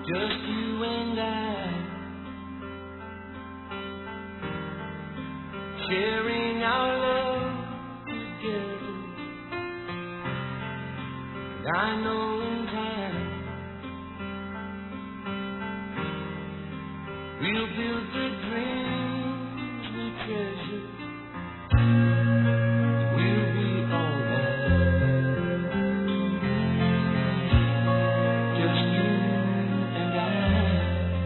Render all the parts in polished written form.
Just you and I, sharing our love together. And I know in time we'll build the dreams we treasure. We'll be alright. Just you and I.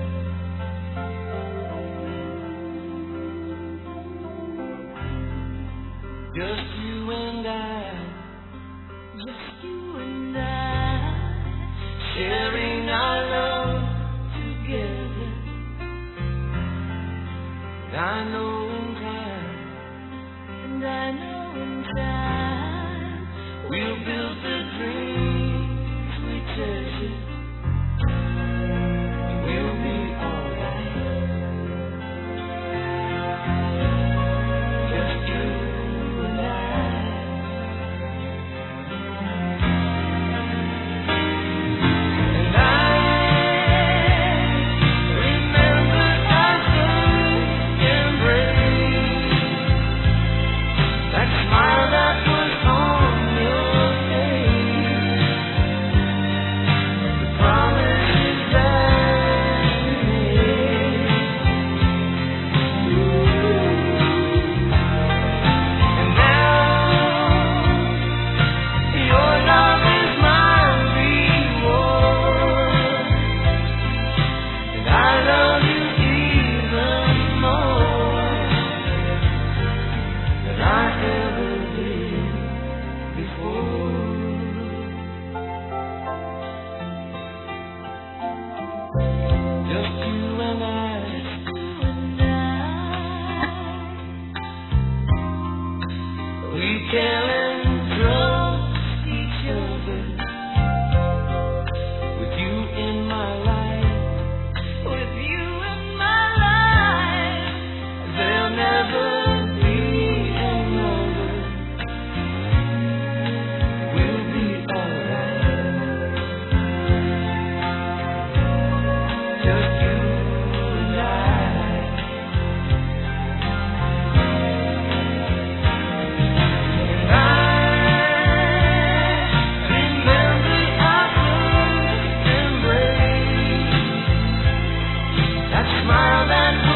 Just you and I. Just you and I. Sharing our love together. And I know in time. And I know in time we'll build the dreams we treasure. And we'll be alright. Just you and I. And I remember our first embrace. That smile that was on your face, the promises that we made. And now your love is my reward, and I love you even more than I ever did before. Just you and I. We can trust each other. With you in my life, with you in my life, there'll never be another. We'll be alright. Just you and I. And I remember our first embrace. That smile that